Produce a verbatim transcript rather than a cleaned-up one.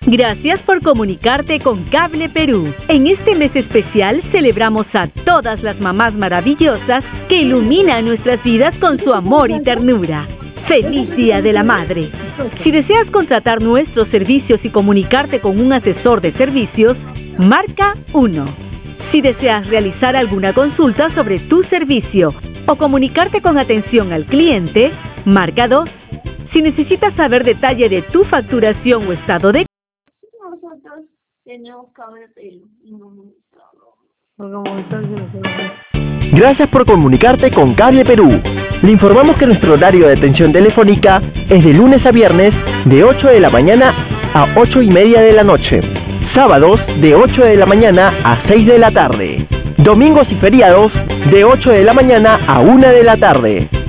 Gracias por comunicarte con Cable Perú. En este mes especial celebramos a todas las mamás maravillosas que iluminan nuestras vidas con su amor y ternura. ¡Feliz Día de la Madre! Si deseas contratar nuestros servicios y comunicarte con un asesor de servicios, marca uno. Si deseas realizar alguna consulta sobre tu servicio o comunicarte con atención al cliente, marca dos. Si necesitas saber detalle de tu facturación o estado de Nosotros tenemos Cable Perú y no Gracias por comunicarte con Cable Perú. Le informamos que nuestro horario de atención telefónica es de lunes a viernes de ocho de la mañana a ocho y media de la noche. Sábados de ocho de la mañana a seis de la tarde. Domingos y feriados de ocho de la mañana a una de la tarde.